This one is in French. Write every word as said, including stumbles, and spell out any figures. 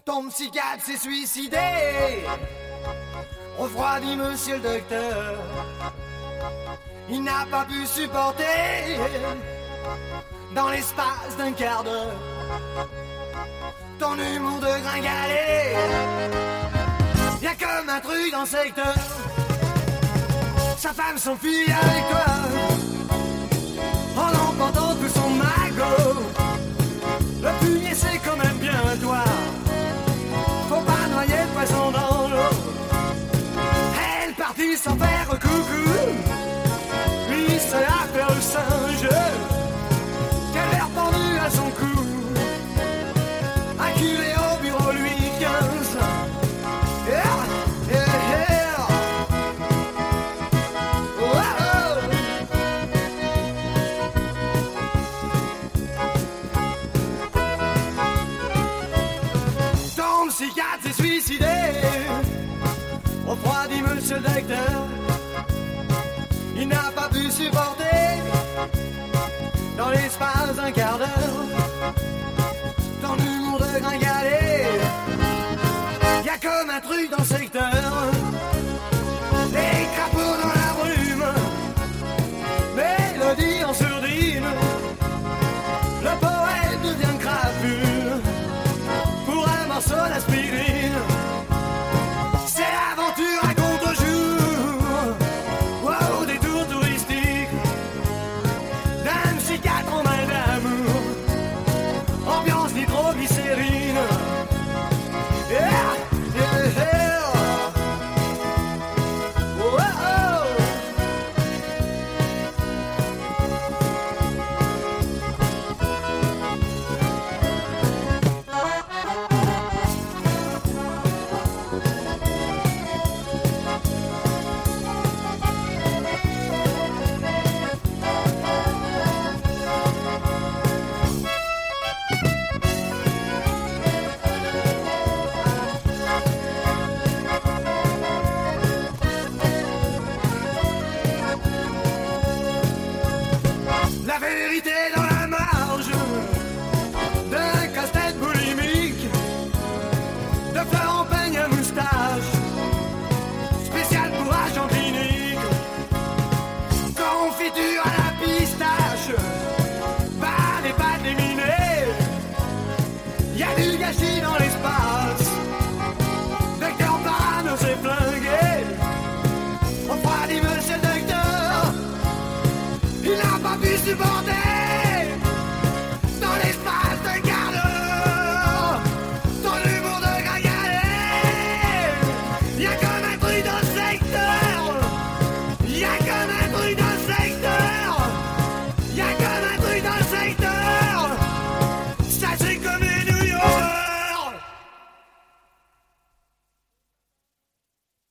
Ton psychiatre s'est suicidé. Refroidi, monsieur le docteur. Il n'a pas pu supporter, dans l'espace d'un quart d'heure, ton humour de gringalet. Y'a comme un truc dans le secteur. Sa femme s'enfuit avec toi, en emportant tout son magot. Le fumier c'est quand même bien toi. Faut pas noyer le poisson dans l'eau. Elle partit sans faire coucou. Lui se la fait le singe. Qu'elle est pendue à son cou. Acculé au bureau Louis quinze. Yeah, yeah, yeah. Oh, oh. Ton psychiatre s'est suicidé. Au froid dit monsieur le docteur. Il n'a pas pu supporter, dans l'espace d'un quart d'heure, ton humour de gringalet. Y'a comme un truc dans le secteur. Les crapauds dans la brume, mélodie en sourdine. Le poète devient crapule pour un morceau d'aspirine. C'est l'aventure à contre-jour. Wow, des tours touristiques d'un psychiatre en main d'amour. Ambiance nitroglycérine. Yeah, yeah, yeah. Oh, oh. La vérité dans la marge d'un casse-tête boulimique, de fleurs en peigne à moustache, spécial bourrage en clinique, confiture à la pistache, pas des pâtes éminées, y'a du gâchis dans l'espace.